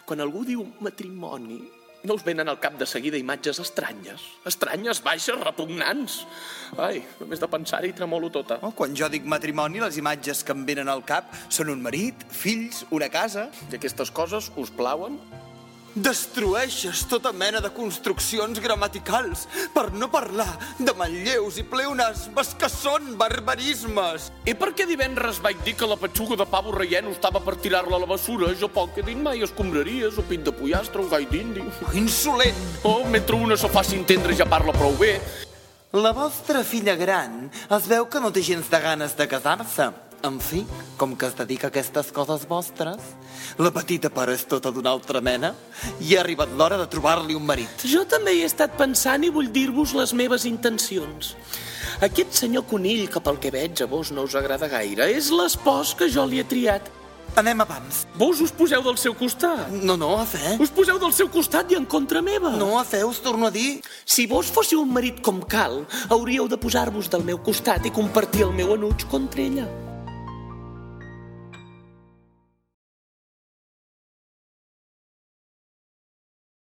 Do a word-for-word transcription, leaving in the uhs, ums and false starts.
quan algú diu matrimoni, no us venen al cap de seguida imatges estranyes? Estranyes, baixes, repugnants. Ai, només de pensar-hi tremolo tota. Oh, quan jo dic matrimoni, les imatges que em venen al cap són un marit, fills, una casa. I aquestes coses us plauen? Destrueixes tota mena de construccions gramaticals, per no parlar de manlleus i pleonasmes que són barbarismes. I per què divendres vaig dir que la petxuga de pavo relleno estava per tirar-la a la bessura? Jo poc he dit mai escombraries o pit de pollastre o gai d'indi. Insolent! Oh, mentre una se faci entendre ja parla prou bé. La vostra filla gran es veu que no té gens de ganes de casar-se. En fi, com que es dedica a aquestes coses vostres, la petita però és tota d'una altra mena i ha arribat l'hora de trobar-li un marit. Jo també hi he estat pensant i vull dir-vos les meves intencions. Aquest senyor Conill, que pel que veig a vos no us agrada gaire, és l'espòs que jo li he triat. Anem a pams. Vos us poseu del seu costat. No, no, a fe. Us poseu del seu costat i en contra meva. No, a fe, us torno a dir. Si vos fóssiu un marit com cal, hauríeu de posar-vos del meu costat i compartir el meu enuig contra ella.